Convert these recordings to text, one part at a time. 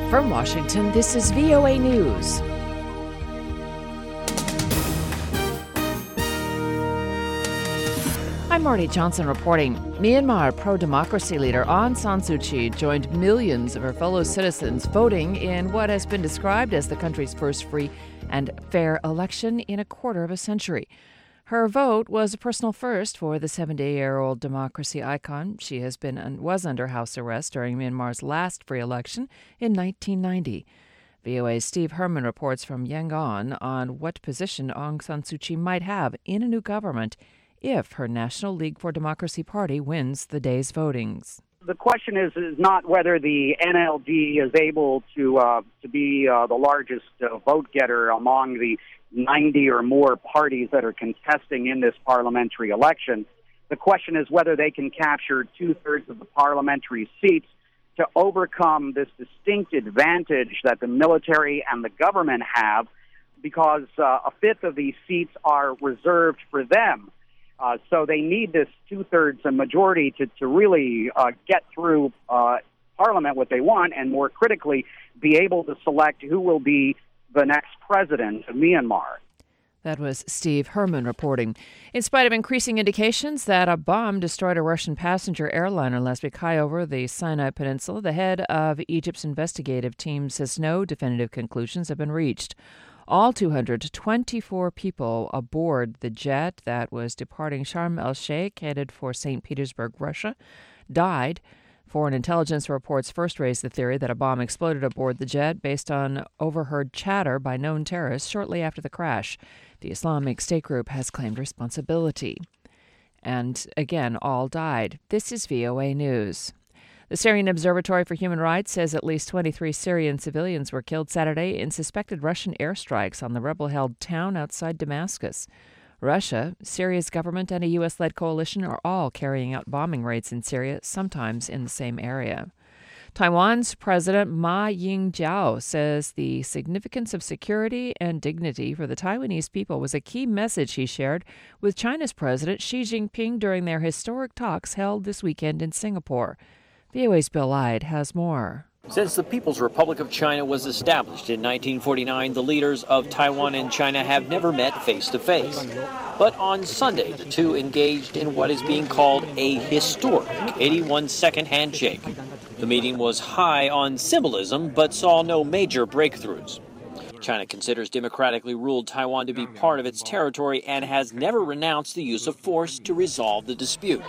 From Washington, this is VOA News. I'm Marty Johnson reporting. Myanmar pro-democracy leader Aung San Suu Kyi joined millions of her fellow citizens voting in what has been described as the country's first free and fair election in a quarter of a century. Her vote was a personal first for the 70-year-old democracy icon. She was under house arrest during Myanmar's last free election in 1990. VOA's Steve Herman reports from Yangon on what position Aung San Suu Kyi might have in a new government if her National League for Democracy party wins the day's votings. The question is not whether the NLD is able to be the largest vote getter among the 90 or more parties that are contesting in this parliamentary election. The question is whether they can capture two-thirds of the parliamentary seats to overcome this distinct advantage that the military and the government have, because a fifth of these seats are reserved for them. So they need this two-thirds and majority to really get through Parliament what they want, and more critically, be able to select who will be the next president of Myanmar. That was Steve Herman reporting. In spite of increasing indications that a bomb destroyed a Russian passenger airliner last week high over the Sinai Peninsula, the head of Egypt's investigative team says no definitive conclusions have been reached. All 224 people aboard the jet that was departing Sharm el-Sheikh, headed for St. Petersburg, Russia, died. Foreign intelligence reports first raised the theory that a bomb exploded aboard the jet based on overheard chatter by known terrorists shortly after the crash. The Islamic State group has claimed responsibility. And again, all died. This is VOA News. The Syrian Observatory for Human Rights says at least 23 Syrian civilians were killed Saturday in suspected Russian airstrikes on the rebel-held town outside Damascus. Russia, Syria's government, and a U.S.-led coalition are all carrying out bombing raids in Syria, sometimes in the same area. Taiwan's President Ma Ying-jeou says the significance of security and dignity for the Taiwanese people was a key message he shared with China's President Xi Jinping during their historic talks held this weekend in Singapore. VOA's Bill Ide has more. Since the People's Republic of China was established in 1949, the leaders of Taiwan and China have never met face-to-face. But on Sunday, the two engaged in what is being called a historic 81-second handshake. The meeting was high on symbolism, but saw no major breakthroughs. China considers democratically ruled Taiwan to be part of its territory and has never renounced the use of force to resolve the dispute.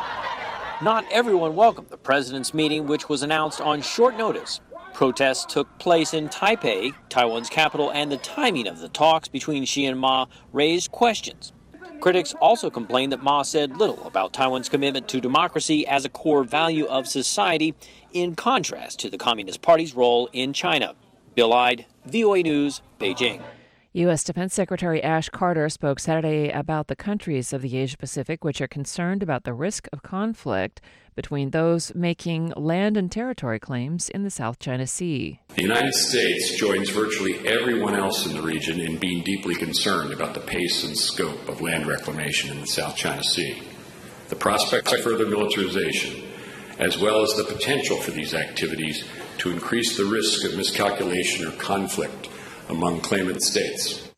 Not everyone welcomed the president's meeting, which was announced on short notice. Protests took place in Taipei, Taiwan's capital, and the timing of the talks between Xi and Ma raised questions. Critics also complained that Ma said little about Taiwan's commitment to democracy as a core value of society, in contrast to the Communist Party's role in China. Bill Ide, VOA News, Beijing. U.S. Defense Secretary Ash Carter spoke Saturday about the countries of the Asia-Pacific which are concerned about the risk of conflict between those making land and territory claims in the South China Sea. The United States joins virtually everyone else in the region in being deeply concerned about the pace and scope of land reclamation in the South China Sea, the prospects of further militarization, as well as the potential for these activities to increase the risk of miscalculation or conflict among claimant states.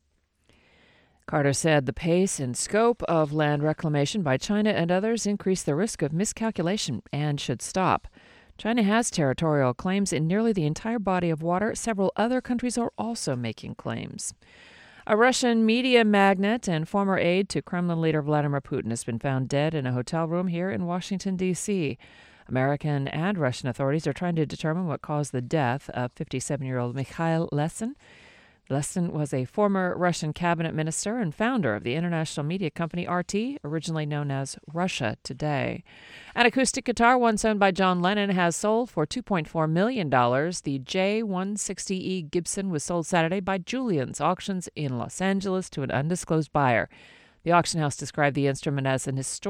Carter said the pace and scope of land reclamation by China and others increase the risk of miscalculation and should stop. China has territorial claims in nearly the entire body of water. Several other countries are also making claims. A Russian media magnate and former aide to Kremlin leader Vladimir Putin has been found dead in a hotel room here in Washington, D.C. American and Russian authorities are trying to determine what caused the death of 57-year-old Mikhail Lesin. Lesin was a former Russian cabinet minister and founder of the international media company RT, originally known as Russia Today. An acoustic guitar once owned by John Lennon has sold for $2.4 million. The J160E Gibson was sold Saturday by Julian's Auctions in Los Angeles to an undisclosed buyer. The auction house described the instrument as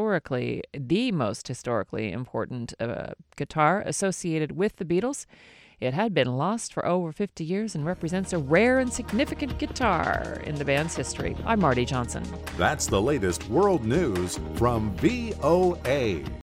the most historically important guitar associated with the Beatles. It had been lost for over 50 years and represents a rare and significant guitar in the band's history. I'm Marty Johnson. That's the latest world news from VOA.